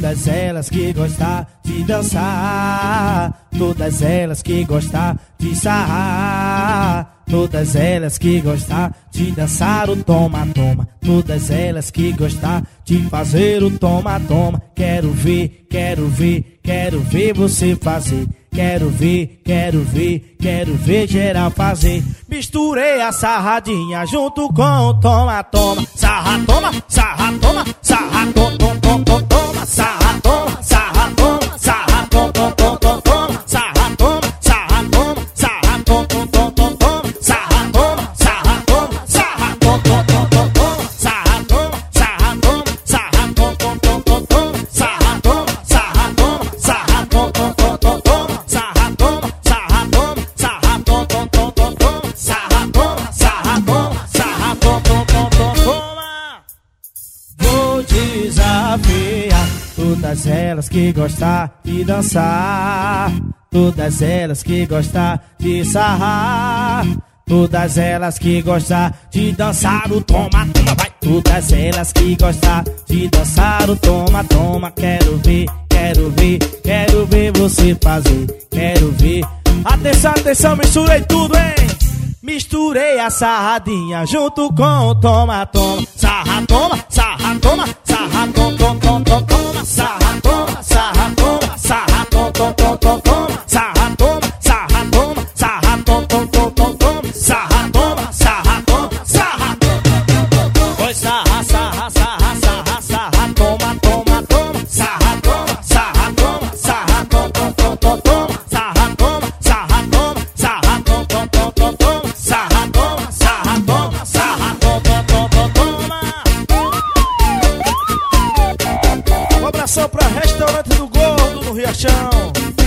Todas elas que gostam de dançar, todas elas que gostam de sarrar, todas elas que gostam de dançar o toma-toma, todas elas que gostam de fazer o toma-toma. Quero ver, quero ver, quero ver você fazer. Quero ver, quero ver, quero ver geral fazer. Misturei a sarradinha junto com o toma-toma. Sarra, toma, sarra, toma, sarra, toma, toma, toma, toma, sarra, toma, sarra, toma, sarra, toma, toma, toma, toma, sarra, toma, sarra, toma, sarra, toma, toma, toma, toma, sarra, toma, sarra, toma, sarra, toma, toma, toma, toma, sarra, toma, sarra, toma, sarra, toma, toma, toma, toma, sarra, toma, sarra, toma, sarra, toma, toma, toma, toma. Vou desafiar todas elas que gostam de dançar, todas elas que gostam de sarrar, todas elas que gostam de dançar o toma-toma, vai! Todas elas que gostam de dançar o toma-toma. Quero ver, quero ver, quero ver você fazer. Quero ver. Atenção, atenção, misturei tudo, hein? Misturei a sarradinha junto com o toma-toma. Sarra, toma, sarra, toma, sarra, toma, toma, toma, toma, sarra, toma, sarra, toma, sarra, toma, toma, toma, toma, sarra, toma, sarra, toma, sarra, toma, toma, toma, toma, sarra, toma, sarra, toma, sarra, oi, sarra, sarra, sarra, sarra, sarra, toma, toma, toma, sarra, toma, sarra, toma, sarra, toma, toma, toma, toma, sarra, toma, sarra, toma, sarra, toma, toma, toma, toma, sarra, toma, sarra, toma, sarra, toma, toma, toma. Um abração pra Restaurante do Gordo no Riachão.